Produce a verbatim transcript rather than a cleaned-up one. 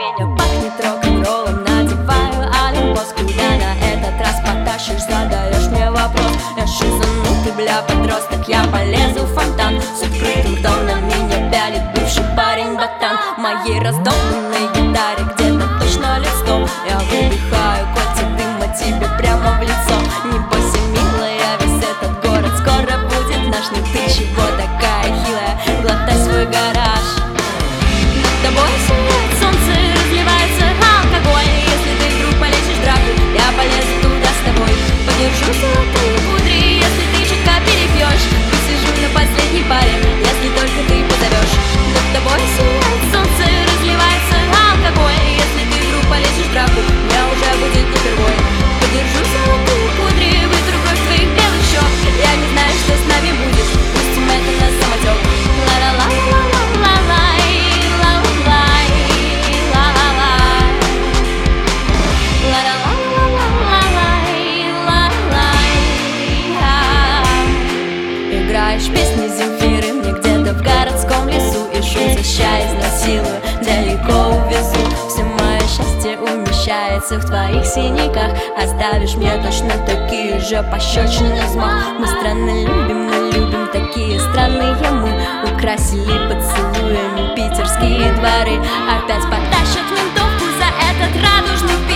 меня пахнет рок-н-роллом, надеваю олимпос. Куда на этот раз потащишь, задаешь мне вопрос. Я шизанутый, бля, подросток, я полезу в фонтан с открытым ртом, на меня пялит бывший парень-ботан. В моей раздолбанной гитаре где-то точно лет сто. Я выдыхаю котик дыма тебе прямо в лицо. Не бойся, милая, весь этот город скоро будет наш. Ну ты чего такая хилая, глотай свой гараж. Над тобой сияет солнце, разливается алкоголь. Если ты вдруг полезешь в драку, я полезу туда с тобой. Подержу золотые кудри, если ты чутка перепьешь. Посижу на последней паре, если только ты позовешь. Над тобой сияет солнце, разливается алкоголь. Если ты вдруг полезешь в драку, мне уже будет не впервой. Подержу золотые кудри, вытру кровь твоих белых щек. Я не знаю, что с нами будет, пустим это на самотек. Ла-ла-ла-ла-ла-ла-лай, ла-ла-лай, ла-ла-лай, ла-ла-ла-ла-ла-лай, ла-лай. Играешь песни Земфиры мне где-то в городском лесу, и шум защищая, изнасилую, далеко увезу. Все мое счастье умещается в твоих синяках. Оставишь мне точно такие же пощечины взмах. Мы странно любим, но любим такие странные мы. Украсили поцелуями питерские дворы. Опять потащат ментовку за этот радужный